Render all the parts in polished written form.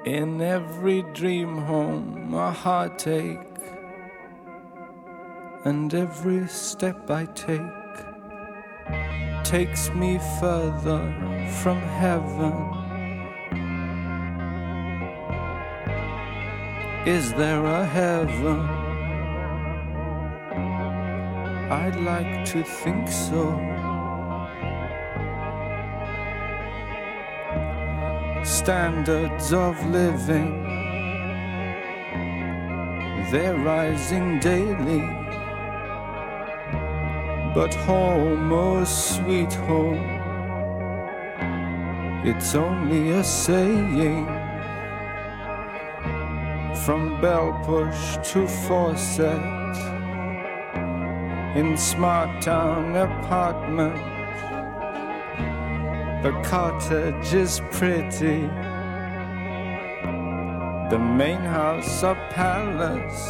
In every dream home a heartache, and every step I take takes me further from heaven. Is there a heaven? I'd like to think so. Standards of living, they're rising daily. But home, oh sweet home, it's only a saying. From bell push to faucet, in smart town apartment, the cottage is pretty, the main house a palace,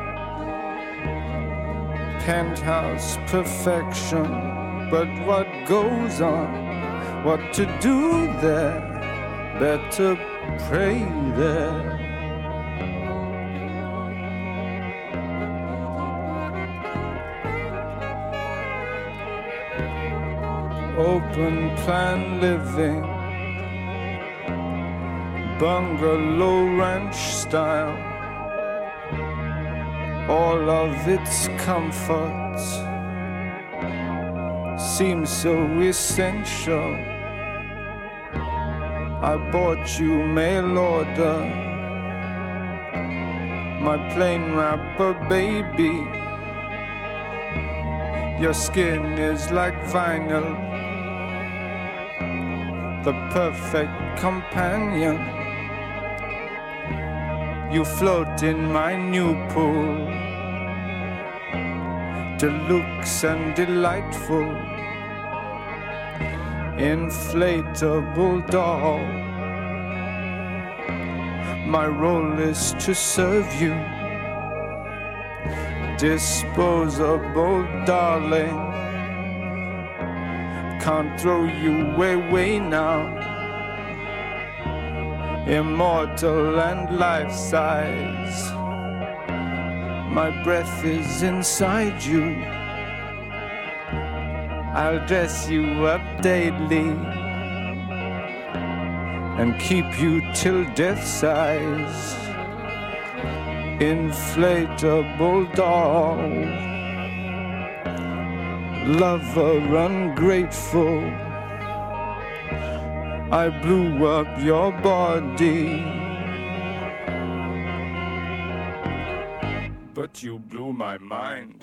penthouse perfection. But what goes on, what to do there, better pray there. Open plan living, bungalow ranch style, all of its comforts seem so essential. I bought you mail order, my plain wrapper baby. Your skin is like vinyl, the perfect companion. You float in my new pool, deluxe and delightful, inflatable doll. My role is to serve you, disposable darling. Can't throw you away now, immortal and life-size. My breath is inside you, I'll dress you up daily and keep you till death size. Inflatable doll, lover ungrateful, I blew up your body, but you blew my mind.